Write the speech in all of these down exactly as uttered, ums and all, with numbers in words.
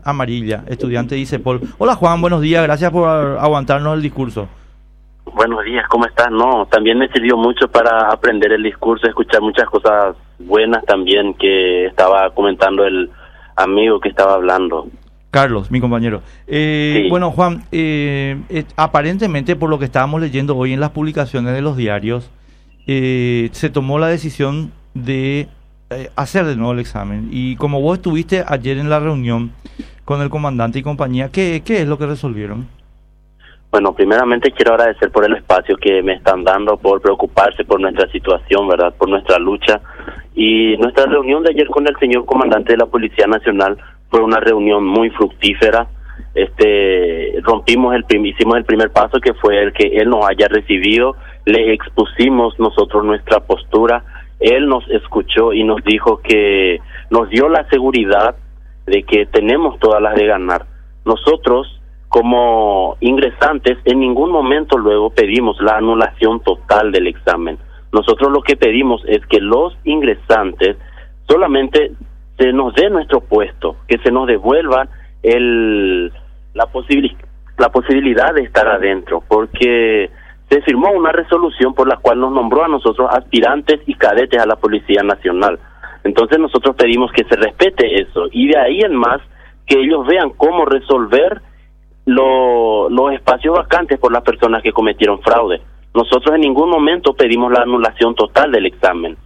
Amarilla, estudiante de ICEPOL. Hola Juan, buenos días, gracias por aguantarnos el discurso. Buenos días, ¿cómo estás? No, también me sirvió mucho para aprender el discurso, escuchar muchas cosas buenas también que estaba comentando el amigo que estaba hablando. Carlos, mi compañero. Eh, Sí. Bueno, Juan, eh, eh, aparentemente por lo que estábamos leyendo hoy en las publicaciones de los diarios, eh, se tomó la decisión de eh, hacer de nuevo el examen. Y como vos estuviste ayer en la reunión con el comandante y compañía, ¿qué, qué es lo que resolvieron? Bueno, primeramente quiero agradecer por el espacio que me están dando, por preocuparse por nuestra situación, ¿verdad? Por nuestra lucha. Y nuestra reunión de ayer con el señor comandante de la Policía Nacional fue una reunión muy fructífera. Este, rompimos el prim- hicimos el primer paso, que fue el que él nos haya recibido. Le expusimos nosotros nuestra postura. Él nos escuchó y nos dijo que nos dio la seguridad de que tenemos todas las de ganar. Nosotros, como ingresantes, en ningún momento luego pedimos la anulación total del examen. Nosotros lo que pedimos es que los ingresantes solamente se nos dé nuestro puesto, que se nos devuelva el la posibil- la posibilidad de estar adentro, porque se firmó una resolución por la cual nos nombró a nosotros aspirantes y cadetes a la Policía Nacional. Entonces nosotros pedimos que se respete eso, y de ahí en más que ellos vean cómo resolver lo, los espacios vacantes por las personas que cometieron fraude. Nosotros en ningún momento pedimos la anulación total del examen.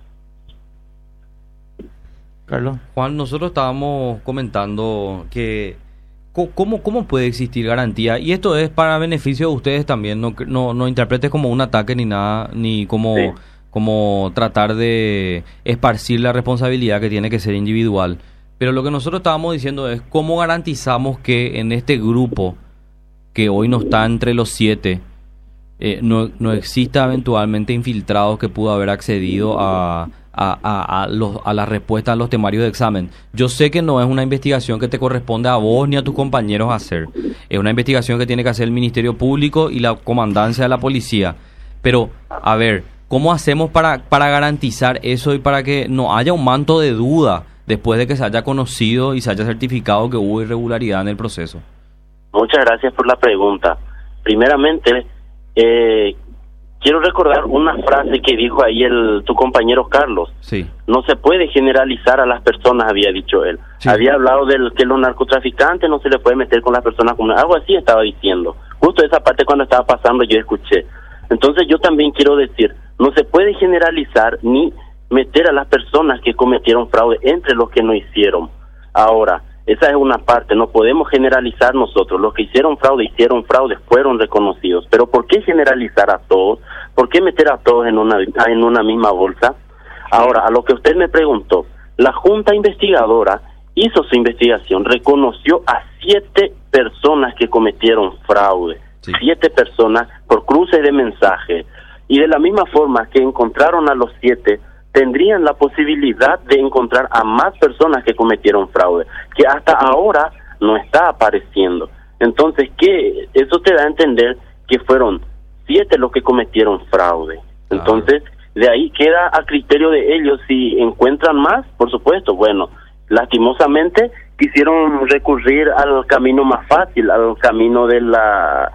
Carlos. Juan, nosotros estábamos comentando que cómo cómo puede existir garantía, y esto es para beneficio de ustedes también, no no, no interpretes como un ataque ni nada, ni como Sí. como tratar de esparcir la responsabilidad que tiene que ser individual. Pero lo que nosotros estábamos diciendo es cómo garantizamos que en este grupo que hoy no está entre los siete, eh, no, no exista eventualmente infiltrados que pudo haber accedido a, a, a, a, los, a la respuesta a los temarios de examen. Yo sé que no es una investigación que te corresponde a vos ni a tus compañeros hacer. Es una investigación que tiene que hacer el Ministerio Público y la Comandancia de la Policía. Pero, a ver, ¿cómo hacemos para, para garantizar eso y para que no haya un manto de duda después de que se haya conocido y se haya certificado que hubo irregularidad en el proceso? Muchas gracias por la pregunta. Primeramente, eh, quiero recordar una frase que dijo ahí el tu compañero Carlos. Sí. No se puede generalizar a las personas, había dicho él. Sí. Había hablado de que los narcotraficantes no se le puede meter con las personas comunes. Algo así estaba diciendo. Justo esa parte cuando estaba pasando yo escuché. Entonces yo también quiero decir, no se puede generalizar ni meter a las personas que cometieron fraude entre los que no hicieron. Ahora, esa es una parte, no podemos generalizar nosotros. Los que hicieron fraude, hicieron fraude, fueron reconocidos. Pero ¿por qué generalizar a todos? ¿Por qué meter a todos en una, en una misma bolsa? Ahora, a lo que usted me preguntó, la Junta Investigadora hizo su investigación, reconoció a siete personas que cometieron fraude. Sí. Siete personas por cruce de mensaje. Y de la misma forma que encontraron a los siete, tendrían la posibilidad de encontrar a más personas que cometieron fraude, que hasta ahora no está apareciendo. Entonces, ¿qué? Eso te da a entender que fueron siete los que cometieron fraude. Entonces, de ahí queda a criterio de ellos si encuentran más, por supuesto. Bueno, lastimosamente quisieron recurrir al camino más fácil, al camino de la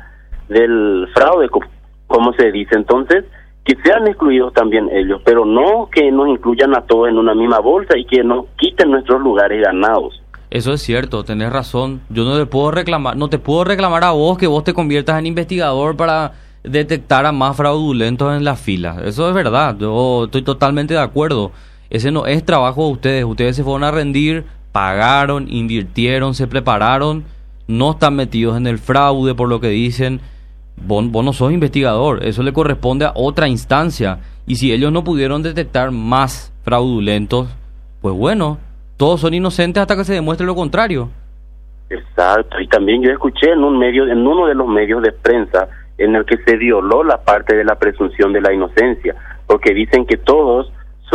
del fraude, como se dice. Entonces, que sean excluidos también ellos, pero no que nos incluyan a todos en una misma bolsa y que nos quiten nuestros lugares ganados. Eso es cierto, tenés razón. Yo no te puedo reclamar, no te puedo reclamar a vos que vos te conviertas en investigador para detectar a más fraudulentos en la fila. Eso es verdad, yo estoy totalmente de acuerdo. Ese no es trabajo de ustedes. Ustedes se fueron a rendir, pagaron, invirtieron, se prepararon, no están metidos en el fraude por lo que dicen. Vos, vos no sos investigador, eso le corresponde a otra instancia. Y si ellos no pudieron detectar más fraudulentos, pues bueno, todos son inocentes hasta que se demuestre lo contrario. Exacto, y también yo escuché en un medio, en uno de los medios de prensa, en el que se violó la parte de la presunción de la inocencia, porque dicen que todos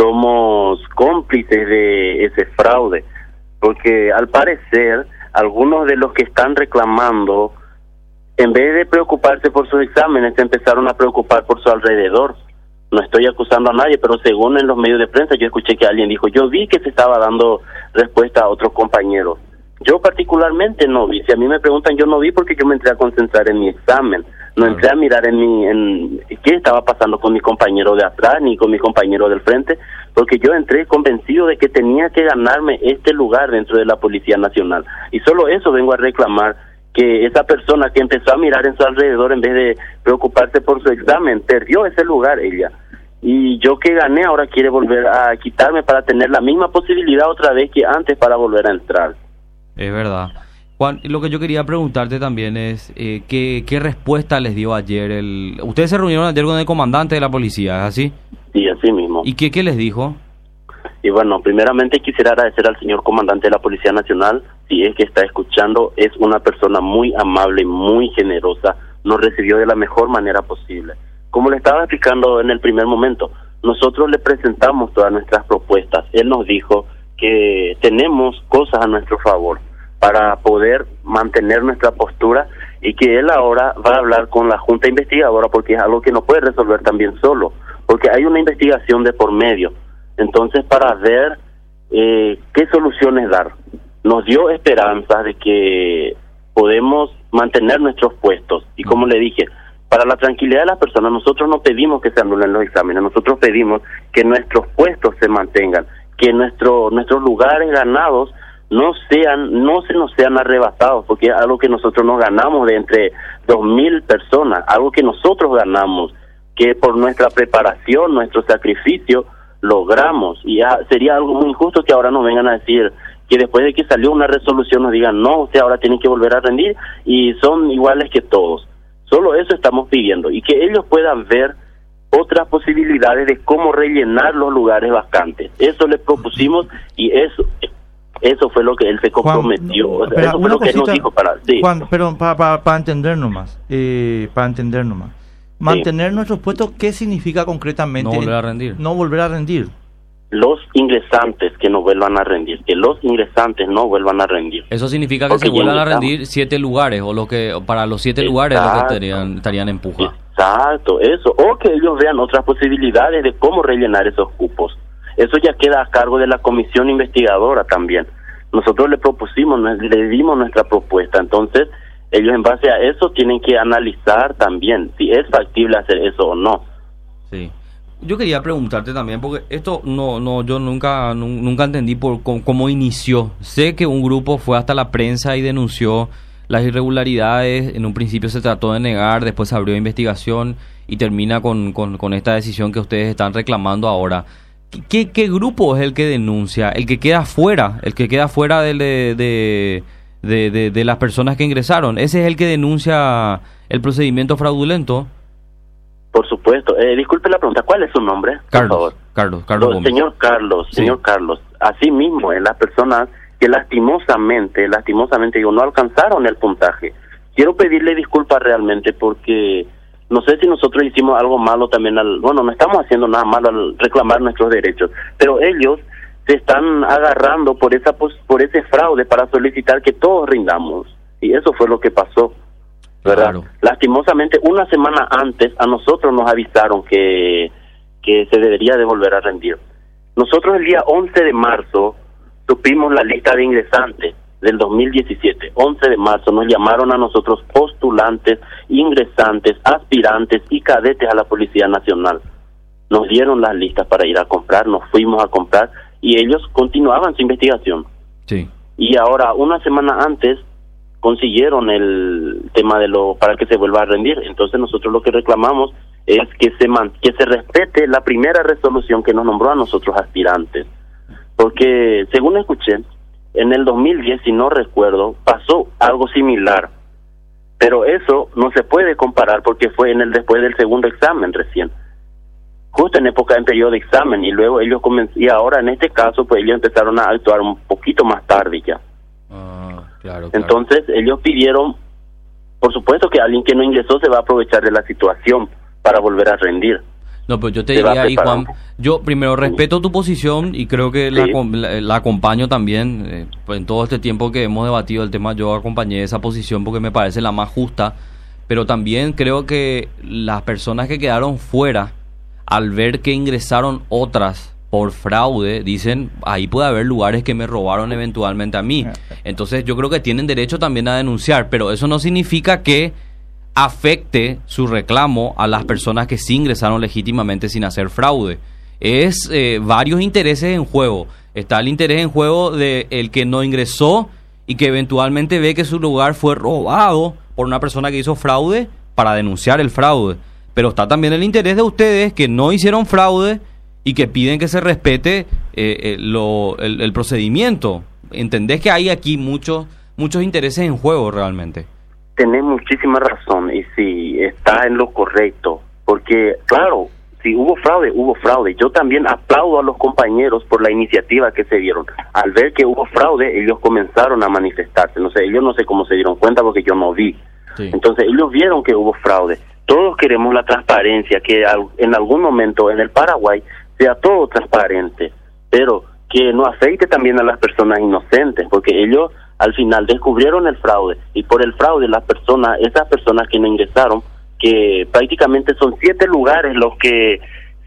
somos cómplices de ese fraude, porque al parecer algunos de los que están reclamando, en vez de preocuparse por sus exámenes, se empezaron a preocupar por su alrededor. No estoy acusando a nadie, pero según en los medios de prensa yo escuché que alguien dijo, yo vi que se estaba dando respuesta a otros compañeros. Yo particularmente no vi. Si a mí me preguntan, yo no vi porque yo me entré a concentrar en mi examen. No entré a mirar en mi, en qué estaba pasando con mi compañero de atrás ni con mi compañero del frente, porque yo entré convencido de que tenía que ganarme este lugar dentro de la Policía Nacional. Y solo eso vengo a reclamar, que esa persona que empezó a mirar en su alrededor en vez de preocuparse por su examen, perdió ese lugar ella. Y yo que gané ahora quiere volver a quitarme para tener la misma posibilidad otra vez que antes para volver a entrar. Es verdad. Juan, lo que yo quería preguntarte también es, eh, ¿qué, ¿qué respuesta les dio ayer? el Ustedes se reunieron ayer con el comandante de la policía, ¿es así? Sí, así mismo. ¿Y qué, qué les dijo? Y bueno, primeramente quisiera agradecer al señor comandante de la Policía Nacional, si es que está escuchando, es una persona muy amable, muy generosa, nos recibió de la mejor manera posible. Como le estaba explicando en el primer momento, nosotros le presentamos todas nuestras propuestas, él nos dijo que tenemos cosas a nuestro favor para poder mantener nuestra postura y que él ahora va a hablar con la Junta Investigadora porque es algo que no puede resolver también solo, porque hay una investigación de por medio. Entonces, para ver eh, qué soluciones dar. Nos dio esperanza de que podemos mantener nuestros puestos. Y como le dije, para la tranquilidad de las personas, nosotros no pedimos que se anulen los exámenes, nosotros pedimos que nuestros puestos se mantengan, que nuestro, nuestros lugares ganados no sean, no se nos sean arrebatados, porque es algo que nosotros nos ganamos de entre dos mil personas, algo que nosotros ganamos, que por nuestra preparación, nuestro sacrificio, logramos. Y ya sería algo muy injusto que ahora nos vengan a decir que después de que salió una resolución nos digan, no, usted ahora tiene que volver a rendir y son iguales que todos. Solo eso estamos pidiendo, y que ellos puedan ver otras posibilidades de cómo rellenar los lugares vacantes. Eso le propusimos y eso eso fue lo que él se comprometió. Juan, o sea, eso fue lo cosita, que él nos dijo para... Sí. Juan, pero para pa, pa entender nomás, eh, para entender nomás. Mantener sí. nuestros puestos, ¿qué significa concretamente? No volver a rendir. No volver a rendir. Los ingresantes que no vuelvan a rendir, que los ingresantes no vuelvan a rendir. Eso significa que Porque se vuelvan a rendir siete lugares, o lo que para los siete Exacto. lugares lo que estarían, estarían en puja. Exacto, eso, o que ellos vean otras posibilidades de cómo rellenar esos cupos. Eso ya queda a cargo de la comisión investigadora también. Nosotros le propusimos, le dimos nuestra propuesta, entonces ellos en base a eso tienen que analizar también si es factible hacer eso o no. Sí. Yo quería preguntarte también, porque esto no, no, yo nunca, nunca entendí por cómo, cómo inició. Sé que un grupo fue hasta la prensa y denunció las irregularidades. En un principio se trató de negar, después se abrió investigación y termina con, con, con esta decisión que ustedes están reclamando ahora. ¿Qué, qué grupo es el que denuncia? ¿El que queda fuera? ¿El que queda fuera de, de, de, de, de, de las personas que ingresaron? ¿Ese es el que denuncia el procedimiento fraudulento? Por supuesto. Eh, disculpe la pregunta, ¿cuál es su nombre? Carlos, por favor. Carlos, Carlos Gómez. Señor Carlos, sí. señor Carlos, así mismo en las personas que lastimosamente, lastimosamente digo, no alcanzaron el puntaje. Quiero pedirle disculpas realmente porque no sé si nosotros hicimos algo malo también al, bueno, no estamos haciendo nada malo al reclamar nuestros derechos, pero ellos se están agarrando por esa por ese fraude para solicitar que todos rindamos, y eso fue lo que pasó. ¿Verdad? Claro. Lastimosamente, una semana antes a nosotros nos avisaron que, que se debería de volver a rendir. Nosotros el día once de marzo supimos la lista de ingresantes del dos mil diecisiete. once de marzo nos llamaron a nosotros postulantes, ingresantes, aspirantes y cadetes a la Policía Nacional. Nos dieron las listas para ir a comprar, nos fuimos a comprar y ellos continuaban su investigación. Sí. Y ahora, una semana antes, consiguieron el tema de lo para que se vuelva a rendir. Entonces nosotros lo que reclamamos es que se man, que se respete la primera resolución que nos nombró a nosotros aspirantes, porque según escuché en el dos mil diez, si no recuerdo, pasó algo similar, pero eso no se puede comparar porque fue en el después del segundo examen recién, justo en época en periodo de examen, y luego ellos comenzaron, y ahora en este caso pues ellos empezaron a actuar un poquito más tarde ya. Ah, claro, claro. Entonces ellos pidieron, por supuesto que alguien que no ingresó se va a aprovechar de la situación para volver a rendir. No, pues yo te diría ahí, Juan, yo primero respeto tu posición y creo que sí. la, la, la acompaño también. Eh, pues en todo este tiempo que hemos debatido el tema, yo acompañé esa posición porque me parece la más justa, pero también creo que las personas que quedaron fuera, al ver que ingresaron otras por fraude, dicen, ahí puede haber lugares que me robaron eventualmente a mí. Entonces yo creo que tienen derecho también a denunciar, pero eso no significa que afecte su reclamo a las personas que sí ingresaron legítimamente sin hacer fraude. Es eh, varios intereses en juego. Está el interés en juego de el que no ingresó y que eventualmente ve que su lugar fue robado por una persona que hizo fraude para denunciar el fraude. Pero está también el interés de ustedes que no hicieron fraude y que piden que se respete eh, eh, lo, el, el procedimiento. ¿Entendés que hay aquí muchos muchos intereses en juego realmente? Tenés muchísima razón y sí, está en lo correcto, porque claro, si hubo fraude, hubo fraude. Yo también aplaudo a los compañeros por la iniciativa que se dieron. Al ver que hubo fraude, ellos comenzaron a manifestarse. No sé, ellos no sé cómo se dieron cuenta porque yo no vi. Sí. Entonces ellos vieron que hubo fraude. Todos queremos la transparencia, que en algún momento en el Paraguay sea todo transparente, pero que no afecte también a las personas inocentes, porque ellos al final descubrieron el fraude, y por el fraude las personas, esas personas que no ingresaron, que prácticamente son siete lugares los que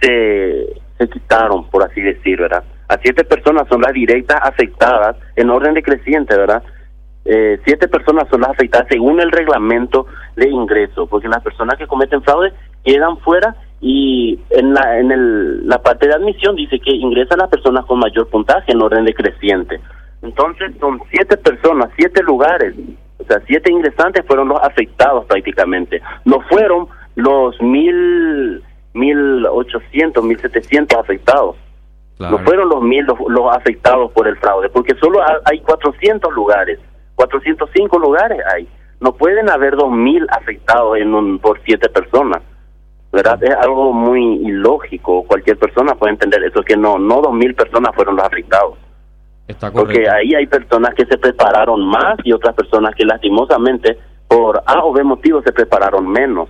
se, se quitaron, por así decir, ¿verdad? A siete personas son las directas afectadas en orden decreciente, ¿verdad? Eh, siete personas son las afectadas según el reglamento de ingreso, porque las personas que cometen fraude quedan fuera, y en la en el, la parte de admisión dice que ingresan las personas con mayor puntaje en orden decreciente. Entonces son siete personas, siete lugares, o sea, siete ingresantes fueron los afectados prácticamente. No fueron los mil, mil ochocientos, mil setecientos afectados. Claro. No fueron los mil los, los afectados por el fraude, porque solo hay cuatrocientos lugares, cuatrocientos cinco lugares hay. No pueden haber dos mil afectados en un, por siete personas, ¿verdad? Es algo muy ilógico. Cualquier persona puede entender eso, que no, no dos mil personas fueron los afectados. Está correcto. Porque ahí hay personas que se prepararon más y otras personas que lastimosamente por A o B motivos se prepararon menos.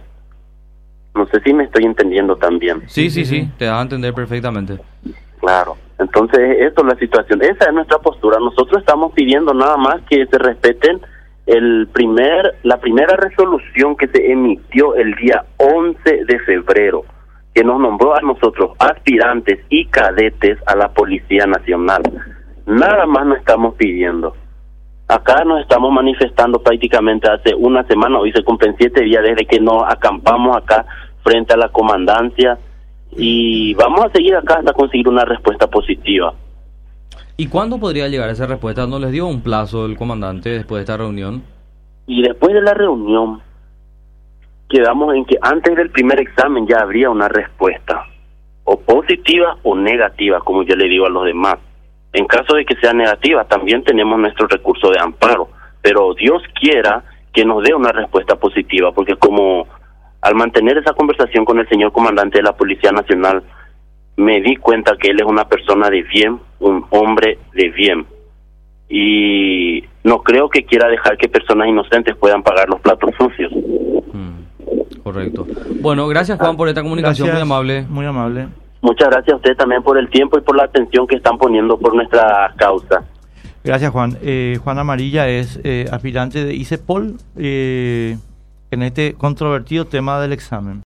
No sé si me estoy entendiendo también. Sí, sí, sí, te das a entender perfectamente. Claro, entonces esto es la situación, esa es nuestra postura. Nosotros estamos pidiendo nada más que se respeten el primer la primera resolución que se emitió el día once de febrero, que nos nombró a nosotros aspirantes y cadetes a la Policía Nacional. Nada más nos estamos pidiendo. Acá nos estamos manifestando prácticamente hace una semana, hoy se cumplen siete días desde que nos acampamos acá frente a la comandancia, y vamos a seguir acá hasta conseguir una respuesta positiva. ¿Y cuándo podría llegar esa respuesta? ¿No les dio un plazo el comandante después de esta reunión? Y después de la reunión quedamos en que antes del primer examen ya habría una respuesta, o positiva o negativa, como yo le digo a los demás. En caso de que sea negativa, también tenemos nuestro recurso de amparo, pero Dios quiera que nos dé una respuesta positiva, porque como al mantener esa conversación con el señor comandante de la Policía Nacional, me di cuenta que él es una persona de bien, un hombre de bien, y no creo que quiera dejar que personas inocentes puedan pagar los platos sucios. Mm, correcto. Bueno, gracias Juan por esta comunicación, Gracias, muy amable. Muy amable. Muchas gracias a ustedes también por el tiempo y por la atención que están poniendo por nuestra causa. Gracias, Juan. Eh, Juan Amarilla es eh, aspirante de ICEPOL eh, en este controvertido tema del examen.